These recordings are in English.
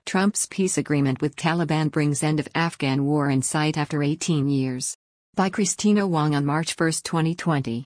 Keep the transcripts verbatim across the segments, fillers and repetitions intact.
Trump's peace agreement with Taliban brings end of Afghan war in sight after eighteen years. By Christina Wong on March first, twenty twenty.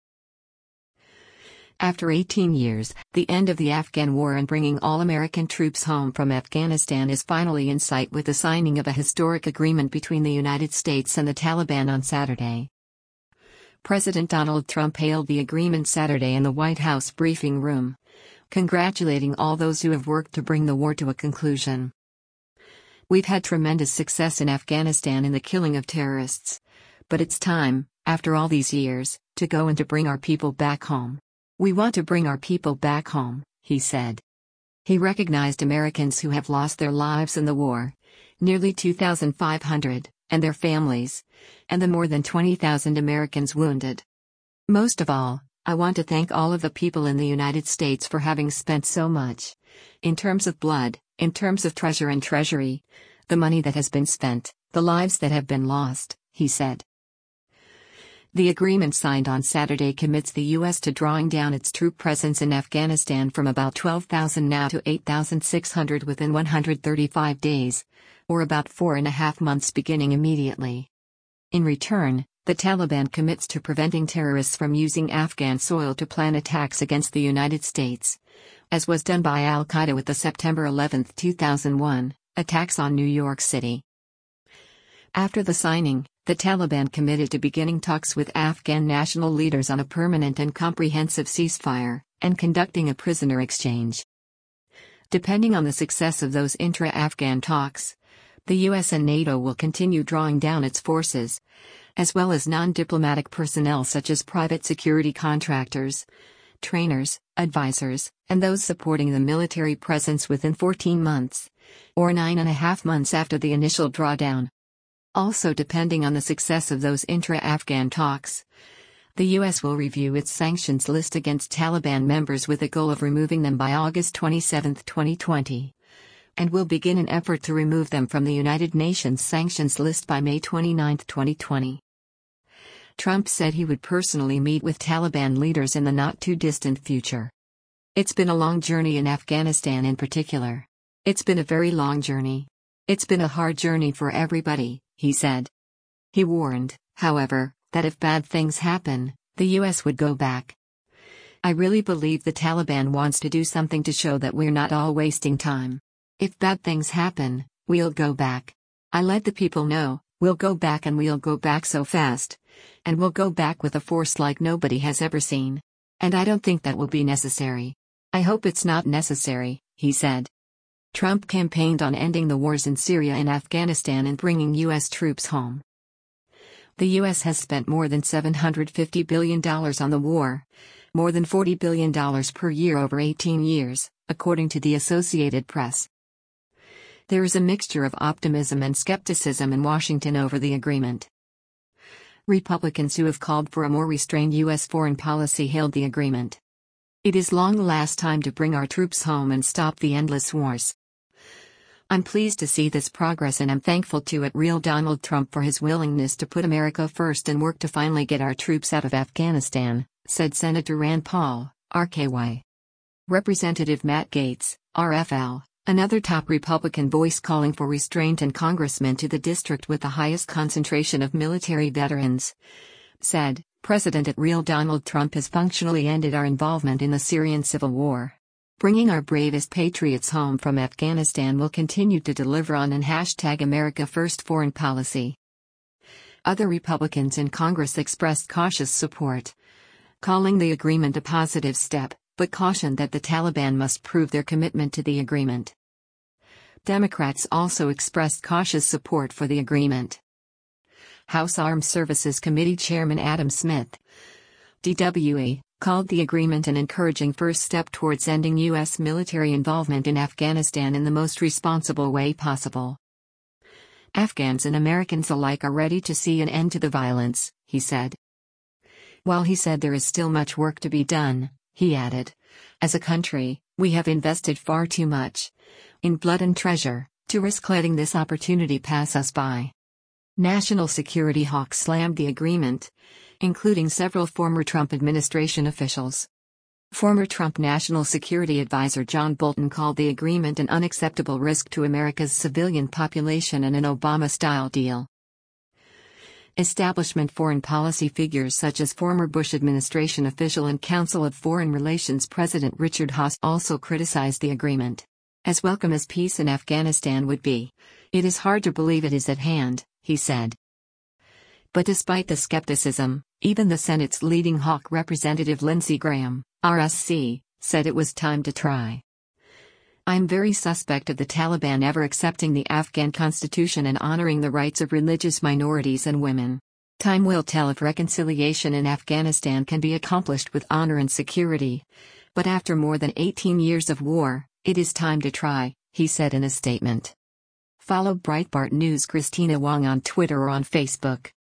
After eighteen years, the end of the Afghan war and bringing all American troops home from Afghanistan is finally in sight with the signing of a historic agreement between the United States and the Taliban on Saturday. President Donald Trump hailed the agreement Saturday in the White House briefing room, congratulating all those who have worked to bring the war to a conclusion. "We've had tremendous success in Afghanistan in the killing of terrorists. But it's time, after all these years, to go and to bring our people back home. We want to bring our people back home," he said. He recognized Americans who have lost their lives in the war, nearly two thousand five hundred, and their families, and the more than twenty thousand Americans wounded. "Most of all, I want to thank all of the people in the United States for having spent so much, in terms of blood, in terms of treasure and treasury, the money that has been spent, the lives that have been lost," he said. The agreement signed on Saturday commits the U S to drawing down its troop presence in Afghanistan from about twelve thousand now to eight thousand six hundred within one hundred thirty-five days, or about four and a half months beginning immediately. In return, the Taliban commits to preventing terrorists from using Afghan soil to plan attacks against the United States, as was done by al-Qaeda with the September eleventh, two thousand one, attacks on New York City. After the signing, the Taliban committed to beginning talks with Afghan national leaders on a permanent and comprehensive ceasefire, and conducting a prisoner exchange. Depending on the success of those intra-Afghan talks, the U S and NATO will continue drawing down its forces, as well as non-diplomatic personnel such as private security contractors, trainers, advisors, and those supporting the military presence within fourteen months, or nine and a half months after the initial drawdown. Also, depending on the success of those intra-Afghan talks, the U S will review its sanctions list against Taliban members with a goal of removing them by August twenty-seventh, twenty twenty, and will begin an effort to remove them from the United Nations sanctions list by May twenty-ninth, twenty twenty. Trump said he would personally meet with Taliban leaders in the not-too-distant future. "It's been a long journey in Afghanistan in particular. It's been a very long journey. It's been a hard journey for everybody," he said. He warned, however, that if bad things happen, the U S would go back. "I really believe the Taliban wants to do something to show that we're not all wasting time. If bad things happen, we'll go back. I let the people know, we'll go back and we'll go back so fast. And we'll go back with a force like nobody has ever seen. And I don't think that will be necessary. I hope it's not necessary," he said. Trump campaigned on ending the wars in Syria and Afghanistan and bringing U S troops home. The U S has spent more than seven hundred fifty billion dollars on the war, more than forty billion dollars per year over eighteen years, according to the Associated Press. There is a mixture of optimism and skepticism in Washington over the agreement. Republicans who have called for a more restrained U S foreign policy hailed the agreement. "It is long the last time to bring our troops home and stop the endless wars. I'm pleased to see this progress and I'm thankful to at Real Donald Trump for his willingness to put America first and work to finally get our troops out of Afghanistan," said Senator Rand Paul, R K Y. Representative Matt Gaetz, R F L, another top Republican voice calling for restraint and congressman to the district with the highest concentration of military veterans, said, "President at Real Donald Trump has functionally ended our involvement in the Syrian civil war. Bringing our bravest patriots home from Afghanistan will continue to deliver on an hashtag America First foreign policy." Other Republicans in Congress expressed cautious support, calling the agreement a positive step, but cautioned that the Taliban must prove their commitment to the agreement. Democrats also expressed cautious support for the agreement. House Armed Services Committee Chairman Adam Smith, D W E, called the agreement an encouraging first step towards ending U S military involvement in Afghanistan in the most responsible way possible. "Afghans and Americans alike are ready to see an end to the violence," he said. While he said there is still much work to be done, he added, "As a country, we have invested far too much, in blood and treasure, to risk letting this opportunity pass us by." National security hawks slammed the agreement, including several former Trump administration officials. Former Trump National Security Advisor John Bolton called the agreement an unacceptable risk to America's civilian population and an Obama-style deal. Establishment foreign policy figures such as former Bush administration official and Council of Foreign Relations President Richard Haass also criticized the agreement. As welcome as peace in Afghanistan would be, it is hard to believe it is at hand, he said. But despite the skepticism, even the Senate's leading hawk Representative Lindsey Graham, R S C, said it was time to try. I'm very suspect of the Taliban ever accepting the Afghan constitution and honoring the rights of religious minorities and women. Time will tell if reconciliation in Afghanistan can be accomplished with honor and security. But after more than eighteen years of war, it is time to try, he said in a statement. Follow Breitbart News Christina Wong on Twitter or on Facebook.